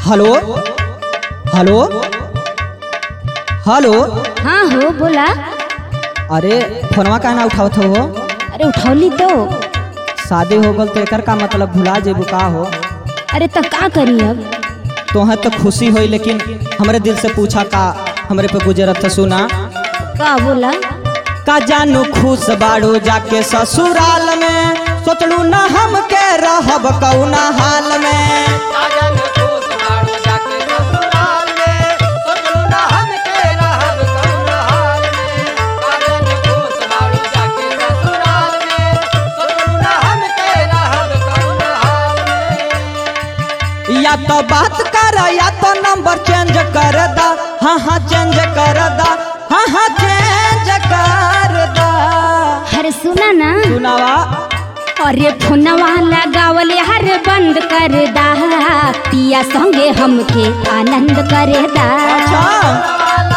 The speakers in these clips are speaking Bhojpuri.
Hello hello hello. हाँ हो बोला। अरे फोनवा का ना उठावत हो? अरे उठौली तो। शादी हो गल तो एकर का मतलब भुला जेबू का हो? अरे तो का करी अब? तोहर तो खुशी होई लेकिन हमरे दिल से पूछा का हमरे पे गुजरत है। सुना का बोला। का जानू खुश बाड़ू जाके ससुराल में, सोचलू ना हम के रहब कौना हाल में। या तो बात कर या तो नंबर चेंज कर दा। हाँ हाँ चेंज कर दा, हाँ हाँ चेंज कर दा। अरे सुना ना। सुनावा। अरे फोनवा लगावले हर बंद कर दा, पिया संगे हमके आनंद कर दा। अच्छा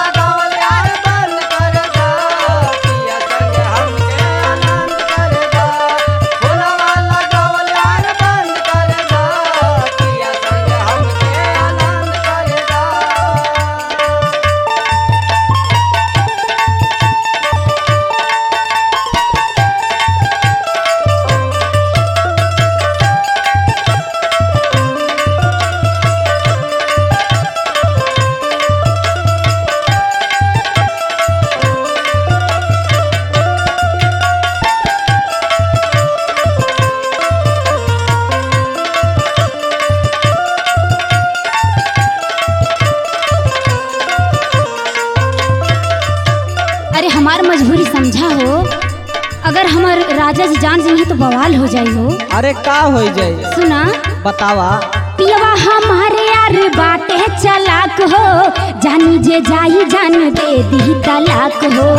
हमार मजबूरी समझा हो। अगर हमार राजा जी जान जाइए तो बवाल हो जाई हो। अरे का हो जाए? सुना बतावा। पियवा हमारे यार बाटे चलाक हो, जानी जे जाई जान दे दी तलाक हो।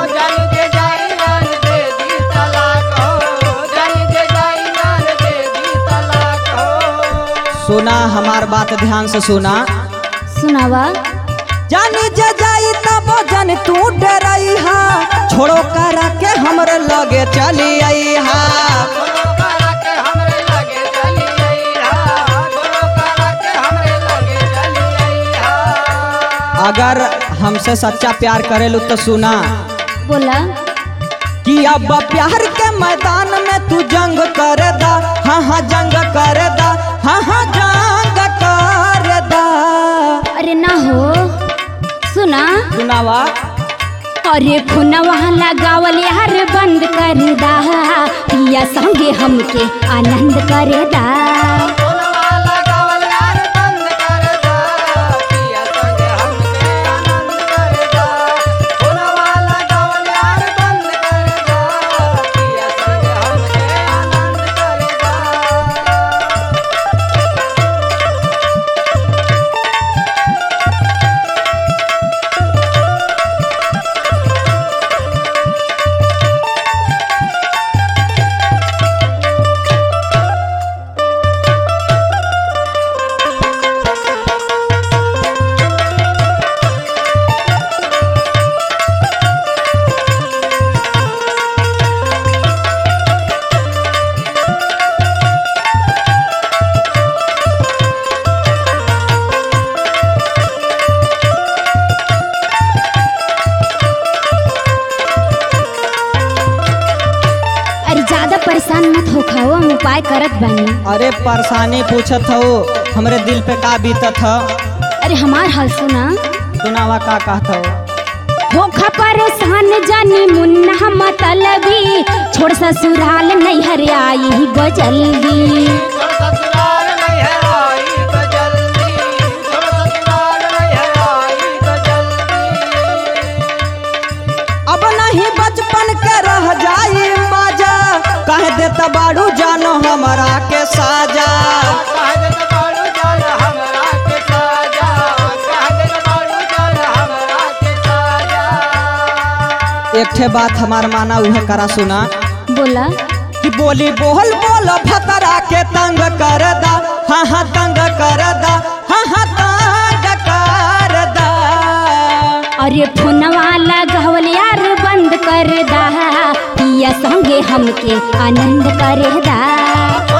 सुना हमार बात ध्यान से सुना। सुनावा। जानी जे जाई तब जन तू डराई हा, छोड़ो करा के हमरे लगे चली आई हा। अगर हमसे सच्चा प्यार करेलू तो सुना। बोला। कि अब प्यार के मैदान में तू जंग कर दा। हाँ हाँ जंग कर दा, हाँ हाँ जंग कर दा। अरे ना हो। सुना। सुनावा। अरे फोनवा लगावल यार बंद कर दा, पिया संगे हमके आनंद कर दा। परेशान मत हो खाओ, हम उपाय करत बानी। अरे परेशानी पूछत हो, हमरे दिल पे का बीतत हो? अरे हमार हाल सुना। सुनावा का कहत हो? होखा परेशान जानी मुन्ना मतलबी, छोड़ ससुराल नहीं हरियाई बजल्दी। अब नहीं बचपन के रह जाई माजा, कह देता बाड़ू जानो हमारा के साजा। एक ठे बात हमार माना उहे करा। सुना। बोला। कि बोली बोल बोल भतरा के तंग कर दा। हाँ हाँ तंग कर दा, हाँ हाँ तंग कर दा। अरे फोनवा लगावल यार बंद कर दा, पिया संगे हमके आनंद कर दा।